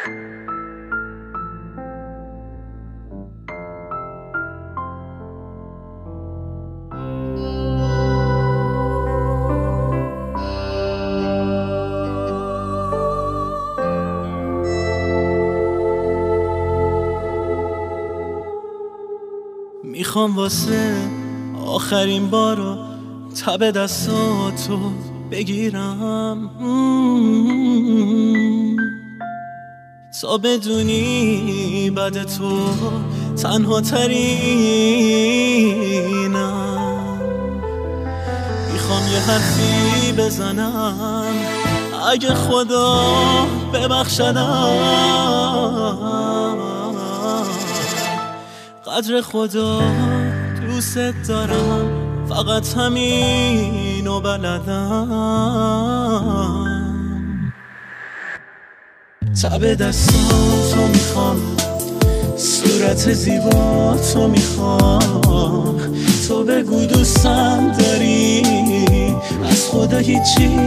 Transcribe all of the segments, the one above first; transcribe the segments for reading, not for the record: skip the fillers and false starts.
میخوام واسه آخرین بارو تب دستاتو بگیرم تا بدونی بعد تو تنها ترینم. میخوام یه حرفی بزنم اگه خدا ببخشدم، قدر خدا دوست دارم، فقط همینو بلدم. تب دستاتو میخوام، صورت زیباتو میخوام، تو بگو دوستم داری، از خدا هیچی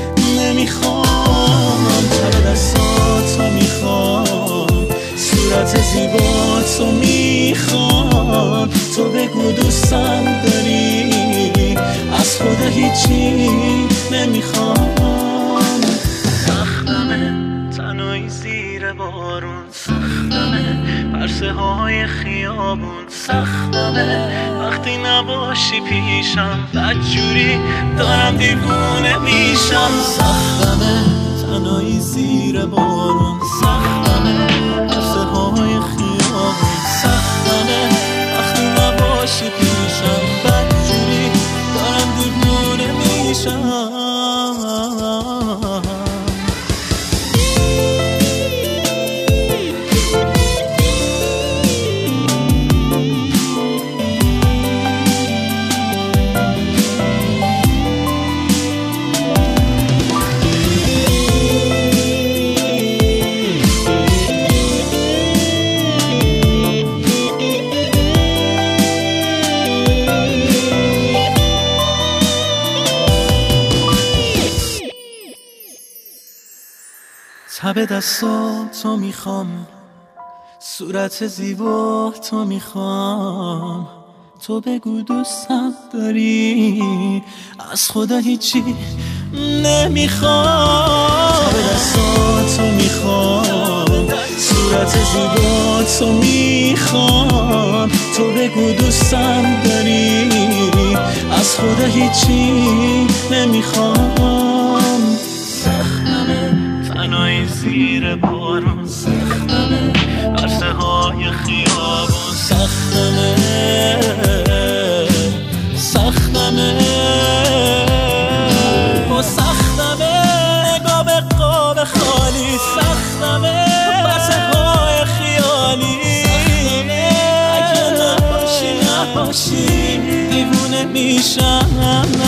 نمیخوام. تب دستاتو میخوام، صورت زیباتو میخوام، تو بگو دوستم داری، از خدا هیچی نمیخوام. سختمه تنهایی زیر بارون، سختمه پرسه های خیابون، سختمه وقتی نباشی پیشم، بدجوری دارم دیوونه میشم. سختمه تنهایی زیر بارون، سختمه پرسه های خیابون، سختمه وقتی نباشی پیشم، بدجوری دارم دیوونه میشم. تب دستاتو میخوام، صورت زیباتو میخوام، تو بگو دوستم داری، از خدا هیچی نمیخوام. تب دستاتو میخوام، صورت زیباتو میخوام، تو بگو دوستم داری، از خدا هیچی نمیخوام. سختمه تنهایی زیر بارون، سختمه عرصه های خیابون، سختمه سختمه و سختمه قاب خالی، سختمه عرصه های خیالی، اگه نباشی دیوونه میشم.